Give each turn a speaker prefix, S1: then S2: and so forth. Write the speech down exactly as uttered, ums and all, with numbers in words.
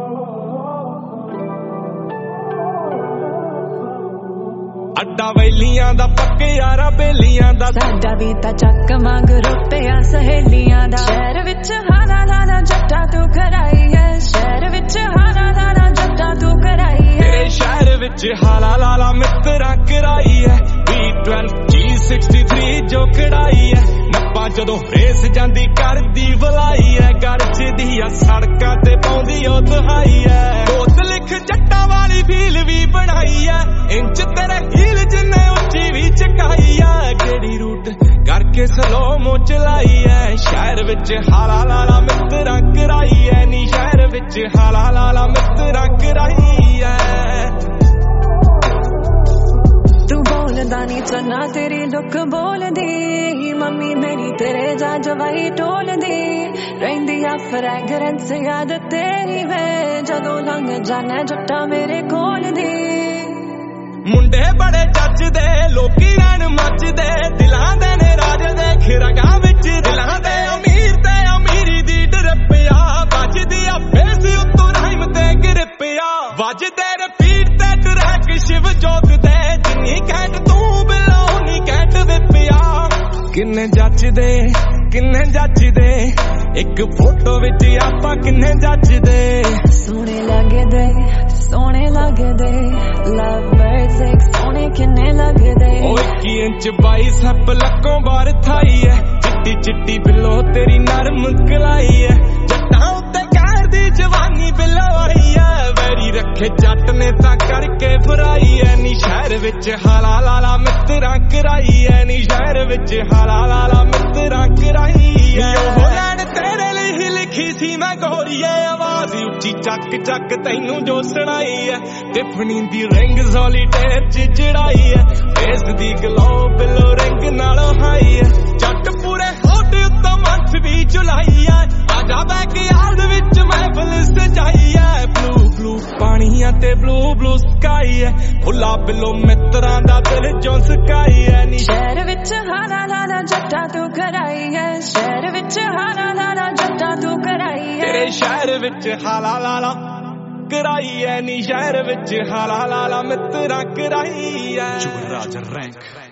S1: अड्डा वेलियां दा पक्के यारा बेलियां दा
S2: साडा भी ता चक मंग रुपया सहेलियां दा शहर विच हाना लाना जट्टा तू कराई है शहर विच हाना लाना जट्टा तू कराई है
S1: तेरे शहर विच हाला लाला मित्रा कराई है B twelve G sixty three जो कड़ाई है नप्पा जदों रेस जांदी करदी भलाई है गरज दिया सड़कां ते पाउंदी ओ दुहाई है दोस्त लिख जट्टा वाली फील भी बनाई है इंच तेरे हील जिन्ने उच्ची भी चकाई है केड़ी रूट करके स्लो मो चलाई है शहर विच हाला लाला मित्रा कराई है नी शहर विच हाला लाला मित्रा कराई है
S2: तू बोलदा नी चन्ना तेरी लुक बोलदी मम्मी मेरी तेरे जा जवाई टोलदी रहिंदी आ फ्रैगरेंस याद तेरी वे जदों लंघ जाने जट्टा मेरे कोल दी
S1: मुंडे बड़े जचदे लोकी रैन मचदे दिलां दे ने राज दे खिरगां विच दिलां दे अमीर ते अमीरी दी डरपिया वजदी आ फेस उत्तों राइम ते गिरपिया वजदे रिपीट ते ट्रैक शिव जोत दे जिन्नी कैंट तू बिलो नी कैंट विपिया किन्ने जचदे किन्ने जचदे एक फोटो विच आपां किन्ने जचदे
S2: सोहणे लगदे सोहणे लगदे लव बर्ड्स एक सोहणे किन्ने लगदे
S1: ओ इक्की इंच बाइसेप लक्कों बार थाई है चिट्टी चिट्टी बिलो तेरी नरम कलाई है जट्टां उत्ते कहर दी जवानी बिलो आई है वैरी रखे जट ने तां करके फराई है नी शहर विच हाला लाला मित्रा कराई है नी शहर विच हाला लाला मित्रा कराई है ओ लैन तेरे लिए लिखी सी मैं गोरीए आवाज उच्ची चक चक तैनू जो सुनाई है टिफनी दी रिंग सॉलिटेयर च जड़ाई है फेस दी ग्लो बिलो रिंग नालों हाई है जट पूरे होट उत्तों मंथ भी चुलाई है आजा बैक यार्ड विच महफिल सजाई है ब्लू ब्लू पानियां ते ब्लू ब्लू स्काई है खुला बिलो मित्रां दा दिल जो सकाई है नी
S2: शहर विच हाला लाला जट्टा तू कराई है शहर विच हाला लाला जट्टा तू कराई है
S1: तेरे शहर विच हाला लाला कराई है नी शहर विच हाला लाला मित्रा कराई है
S3: Juvenraja Rank